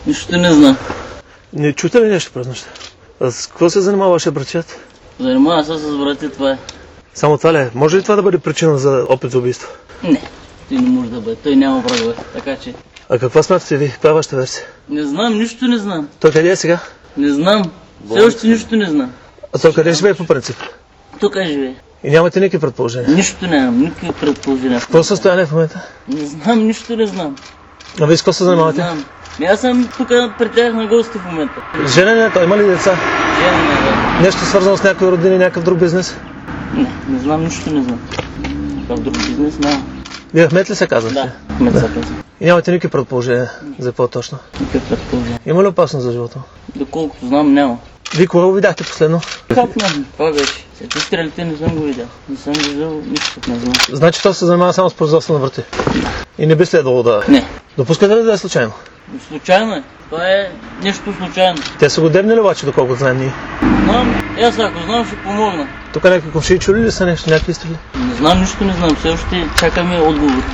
Нищо не знам. Не чуете ли нещо през нощта? А с какво се занимава вашия братчет? Занимава се с брати, това е. Само това ли е? Може ли това да бъде причина за опит за убийство? Не, той не може да бъде. Той няма врагове, така че... А каква смятате ви? Каква е вашата версия? Не знам, нищо не знам. Той къде е сега? Не знам. Все още нищо не знам. А той къде живее по принцип? Тук живее. И нямате никакви предположения? Нищо нямам, никакви предположения. Какво състояние в момента? Не знам, нищо не знам. А вие с какво се Не занимавате? знам. Аз съм тук при тях на гости в момента. Женен е той, има ли деца? Жена, да. Нещо свързано с някои родини, някакъв друг бизнес? Не знам, нищо не знам. Какъв друг бизнес няма. Вие Ахмед ли се казвате? Да, Ахмед се казва. И нямате никакви предположения за по-точно? Никакви предположения. Има ли опасност за живота? Доколкото знам, няма. Вие кога го видяхте последно? Как не? Това беше. След изстрелите не съм го видял. Не съм виждал нищо, не знам. Значи той се занимава само с производство на врати? И не би следвало да... Не. Допускате ли да е случайно? Случайно е. Това е нещо случайно. Те са го дебнали обаче, доколкото знаем ние. Знам, аз ако знам, ще помогна. Тук някакви комшии чули ли са нещо, някакви изстрели? Не знам, нищо не знам. Все още чакаме отговор.